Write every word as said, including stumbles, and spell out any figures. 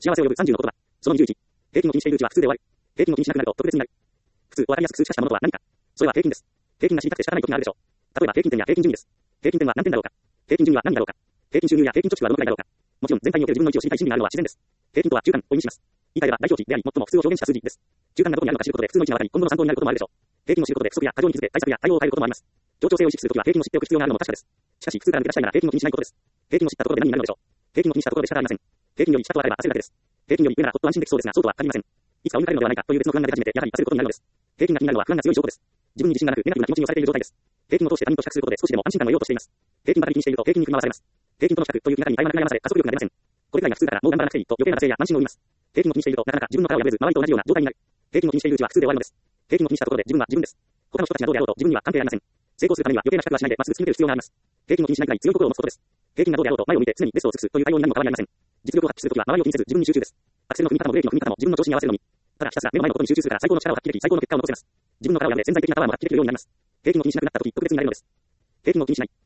幸せを呼ぶさんじゅうの言葉。そのにじゅういち。平均を気にしているうちは普通で終わる。平均を気にしなくなると特別になる。普通をわかりやすく数値化したものとは何か。それは平均です。平均が知りたくて仕方ない時があるでしょう。例えば平均点や平均順位です。平均点は何点だろうか。平均順位は何だろうか。平均収入や平均貯蓄はどのくらいだろうか。もちろん全体における自分の位置を知りたい心理があるのは自然です。平均とは中間を意味します。言い換えれば代表値であり最も普通を表現した数字です。中間がどこにあるのか知ることで普通の位置が分かり、今後の参考になることもあるでしょう。平均を知ることで不足や過剰に気づけ、対策や対応を変えることもあります。協調性を意識するときは平均を知っておく必要があるのも確かです。しかし普通から抜け出したいなら平均を気にしないことです。平均を知ったところで何になるのでしょう。平均を気にしたところで仕方ありません。平均より下とあれば焦るだけです。平均より上ならほっと安心できそうですが、そうとは限りません。いつか追い抜かれるのではないかという別の不安が出始めて、やはり焦ることになるのです。平均が気になるのは不安が強い証拠です。自分に自信がなく、ネガティブな気持ちに押されている状態です。平均を通して他人と比較することで少しでも安心感を得ようとしています。平均ばかり気にしていると平均に振り回されます。平均との比較という気に悩まされ、加速力が出ません。これくらいが普通だからもう頑張らなくていいと余計な惰性や慢心を生みます。平均を気にしているとなかなか自分の殻を破れず、周りと同じような状態になる。平均を気にしているうちは普通で終わるのです。平均を気にしたところで自分は自分です。他の人たちがどうであろうと自分には関係ありません。成功するためには余計な比較はしないでまっすぐ突き抜ける必要があります。平均を気にしないくらい強い心を持つことです。平均がどうであろうと前を見て常にベストを尽くすという対応になるのも変わりありません。実力を発揮するときは周りを気にせず自分に集中です。アクセルの踏み方もブレーキの踏み方も自分の調子に合わせるのみ。ただひたすら目の前のことに集中するから最高の力を発揮でき、最高の結果を残せます。自分の殻を破れ潜在的なパワーも発揮できるようになります。平均を気にしなくなったとき特別になれるのです。平均を気にしない。